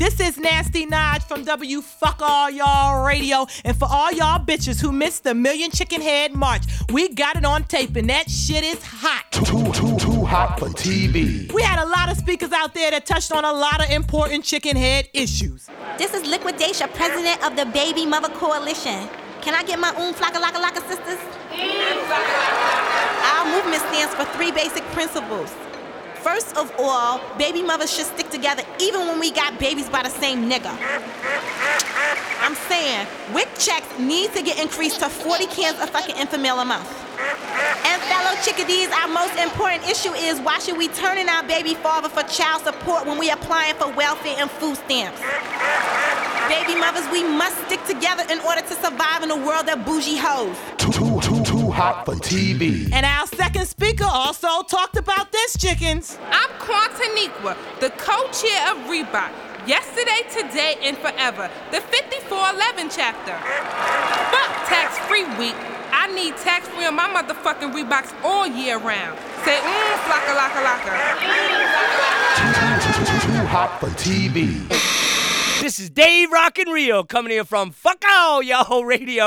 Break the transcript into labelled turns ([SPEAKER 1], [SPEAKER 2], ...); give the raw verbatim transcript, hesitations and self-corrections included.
[SPEAKER 1] This is Nasty Naj from W Fuck All Y'all Radio. And for all y'all bitches who missed the Million Chicken Head March, we got it on tape and that shit is hot.
[SPEAKER 2] Too, too, too hot for T V.
[SPEAKER 1] We had a lot of speakers out there that touched on a lot of important chicken head issues.
[SPEAKER 3] This is Liquidation, president of the Baby Mother Coalition. Can I get my own flocka laka laka sisters? Our movement stands for three basic principles. First of all, baby mothers should stick together even when we got babies by the same nigga. I'm saying, W I C checks need to get increased to forty cans of fucking Enfamil a month. And fellow chickadees, our most important issue is why should we turn in our baby father for child support when we applying for welfare and food stamps? Baby mothers, we must stick together in order to survive in a world of bougie hoes.
[SPEAKER 2] Too, too, too, too hot for T V.
[SPEAKER 1] And our second speaker also talked about this, chickens.
[SPEAKER 4] I'm Quantaniqua, the co-chair of Reebok. Yesterday, today, and forever. The fifty-four eleven chapter. Fuck tax-free week. I need tax-free on my motherfucking Reeboks all year round. Say, mmm, flocka laka laka.
[SPEAKER 2] Too, too, too, too, too hot for T V.
[SPEAKER 5] This is Dave Rockin' Rio coming here from Fuck All Y'all Radio.